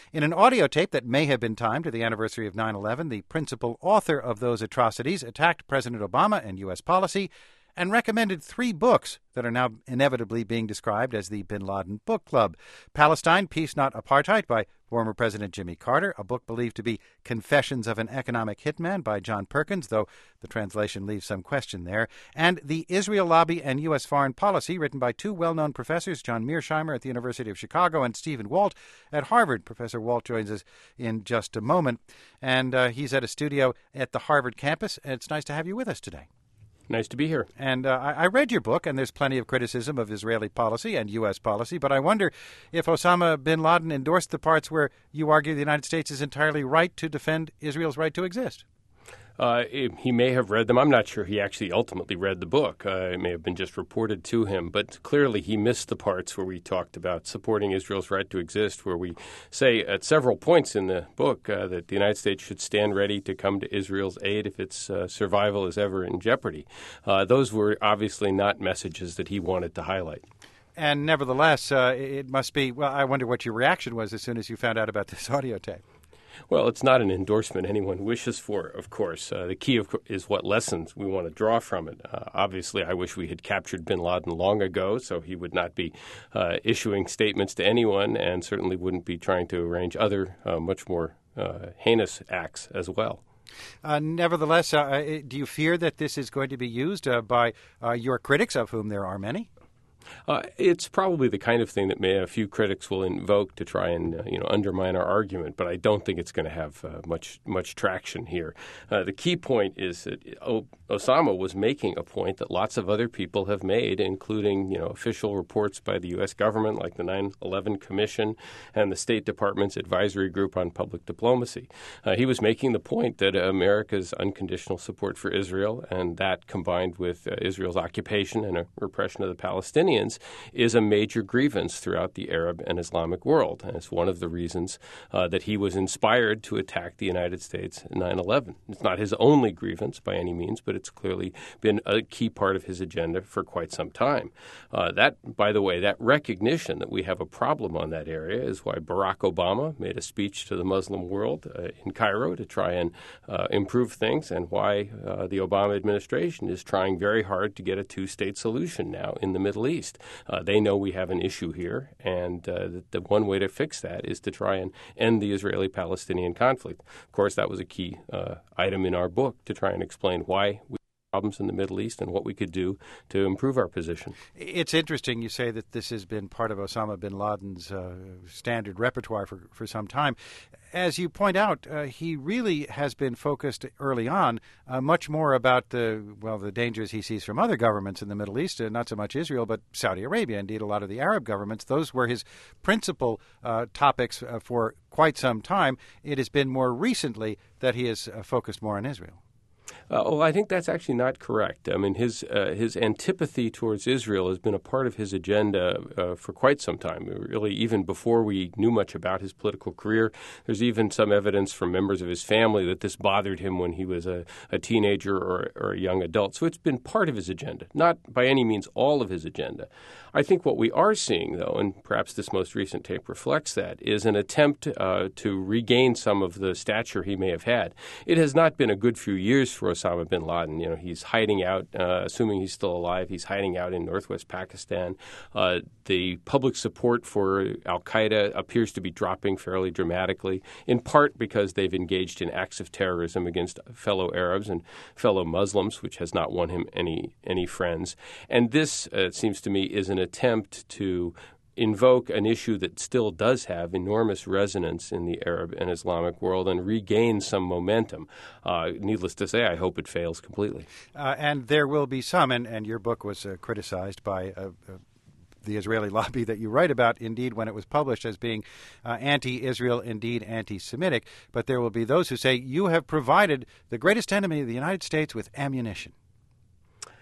In an audio tape that may have been timed to the anniversary of 9/11, the principal author of those atrocities attacked President Obama and U.S. policy and recommended 3 books that are now inevitably being described as the Bin Laden Book Club. Palestine, Peace Not Apartheid by former President Jimmy Carter, a book believed to be Confessions of an Economic Hitman by John Perkins, though the translation leaves some question there, and The Israel Lobby and U.S. Foreign Policy, written by 2 well-known professors, John Mearsheimer at the University of Chicago and Stephen Walt at Harvard. Professor Walt joins us in just a moment, and he's at a studio at the Harvard campus. It's nice to have you with us today. Nice to be here. And I read your book, and there's plenty of criticism of Israeli policy and U.S. policy, but I wonder if Osama bin Laden endorsed the parts where you argue the United States is entirely right to defend Israel's right to exist. He may have read them. I'm not sure he actually ultimately read the book. It may have been just reported to him. But clearly he missed the parts where we talked about supporting Israel's right to exist, where we say at several points in the book that the United States should stand ready to come to Israel's aid if its survival is ever in jeopardy. Those were obviously not messages that he wanted to highlight. And nevertheless, it must be, well, I wonder what your reaction was as soon as you found out about this audio tape. Well, it's not an endorsement anyone wishes for, of course. The key is what lessons we want to draw from it. Obviously, I wish we had captured bin Laden long ago, so he would not be issuing statements to anyone and certainly wouldn't be trying to arrange other much more heinous acts as well. Nevertheless, do you fear that this is going to be used by your critics, of whom there are many? It's probably the kind of thing that a few critics will invoke to try and undermine our argument, but I don't think it's going to have much traction here. The key point is that Osama was making a point that lots of other people have made, including official reports by the U.S. government, like the 9/11 Commission and the State Department's Advisory Group on Public Diplomacy. He was making the point that America's unconditional support for Israel, and that combined with Israel's occupation and repression of the Palestinians, is a major grievance throughout the Arab and Islamic world. And it's one of the reasons that he was inspired to attack the United States in 9/11. It's not his only grievance by any means, but it's clearly been a key part of his agenda for quite some time. By the way, that recognition that we have a problem on that area is why Barack Obama made a speech to the Muslim world in Cairo to try and improve things, and why the Obama administration is trying very hard to get a 2-state solution now in the Middle East. They know we have an issue here, and the one way to fix that is to try and end the Israeli-Palestinian conflict. Of course, that was a key item in our book to try and explain why we have problems in the Middle East and what we could do to improve our position. It's interesting you say that this has been part of Osama bin Laden's standard repertoire for some time. As you point out, he really has been focused early on much more about the dangers he sees from other governments in the Middle East, not so much Israel, but Saudi Arabia, indeed a lot of the Arab governments. Those were his principal topics for quite some time. It has been more recently that he has focused more on Israel. I think that's actually not correct. I mean, his antipathy towards Israel has been a part of his agenda for quite some time, really even before we knew much about his political career. There's even some evidence from members of his family that this bothered him when he was a teenager or a young adult. So it's been part of his agenda, not by any means all of his agenda. I think what we are seeing, though, and perhaps this most recent tape reflects that, is an attempt to regain some of the stature he may have had. It has not been a good few years for Osama bin Laden. He's hiding out, assuming he's still alive, he's hiding out in northwest Pakistan. The public support for al-Qaeda appears to be dropping fairly dramatically, in part because they've engaged in acts of terrorism against fellow Arabs and fellow Muslims, which has not won him any friends. And this, it seems to me, is an attempt to invoke an issue that still does have enormous resonance in the Arab and Islamic world and regain some momentum. Needless to say, I hope it fails completely. And there will be some, and your book was criticized by the Israeli lobby that you write about, indeed, when it was published as being anti-Israel, indeed anti-Semitic. But there will be those who say you have provided the greatest enemy of the United States with ammunition.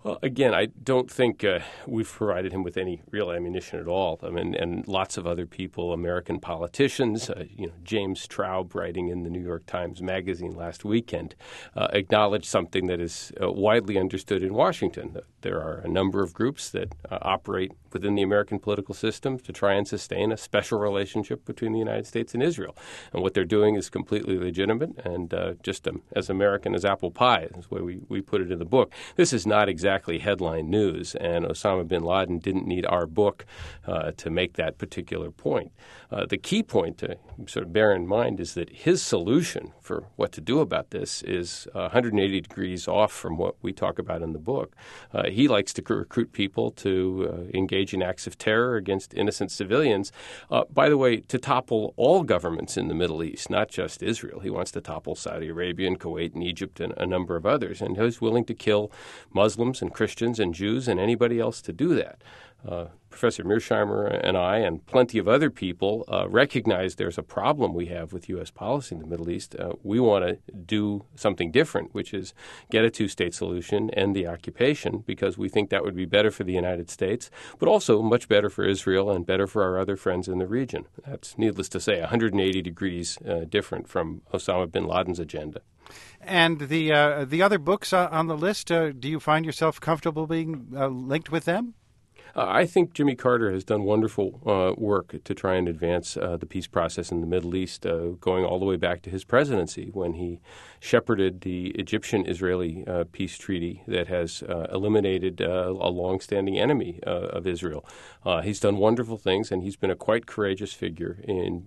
Well, again, I don't think we've provided him with any real ammunition at all. I mean, and lots of other people, American politicians, James Traub, writing in the New York Times Magazine last weekend, acknowledged something that is widely understood in Washington. There are a number of groups that operate within the American political system to try and sustain a special relationship between the United States and Israel. And what they're doing is completely legitimate and just as American as apple pie, is the way we put it in the book. This is not exactly headline news, and Osama bin Laden didn't need our book to make that particular point. The key point to sort of bear in mind is that his solution for what to do about this is 180 degrees off from what we talk about in the book. He likes to recruit people to engage in acts of terror against innocent civilians, by the way, to topple all governments in the Middle East, not just Israel. He wants to topple Saudi Arabia and Kuwait and Egypt and a number of others, and he's willing to kill Muslims and Christians and Jews and anybody else to do that. Professor Mearsheimer and I and plenty of other people recognize there's a problem we have with U.S. policy in the Middle East. We want to do something different, which is get a two-state solution, end the occupation, because we think that would be better for the United States, but also much better for Israel and better for our other friends in the region. That's, needless to say, 180 degrees different from Osama bin Laden's agenda. And the other books on the list, do you find yourself comfortable being linked with them? I think Jimmy Carter has done wonderful work to try and advance the peace process in the Middle East, going all the way back to his presidency when he shepherded the Egyptian-Israeli peace treaty that has eliminated a longstanding enemy of Israel. He's done wonderful things, and he's been a quite courageous figure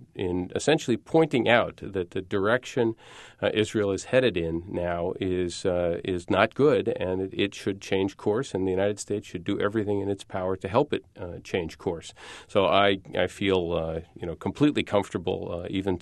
in essentially pointing out that the direction Israel is headed in now is not good, and it should change course, and the United States should do everything in its power to help it change course. So I feel completely comfortable, even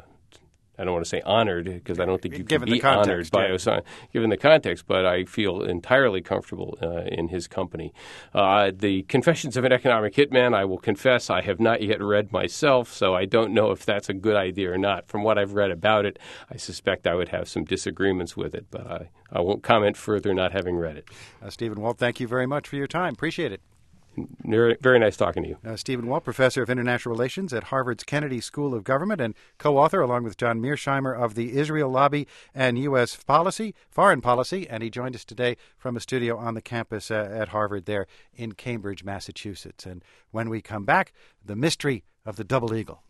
I don't want to say honored, because I don't think you can be honored by Osama, given the context, but I feel entirely comfortable in his company. The Confessions of an Economic Hitman, I will confess, I have not yet read myself, so I don't know if that's a good idea or not. From what I've read about it, I suspect I would have some disagreements with it, but I won't comment further not having read it. Stephen Walt, thank you very much for your time. Appreciate it. Very nice talking to you. Stephen Walt, Professor of International Relations at Harvard's Kennedy School of Government and co-author, along with John Mearsheimer, of The Israel Lobby and U.S. Foreign Policy, and he joined us today from a studio on the campus at Harvard there in Cambridge, Massachusetts. And when we come back, the mystery of the double eagle.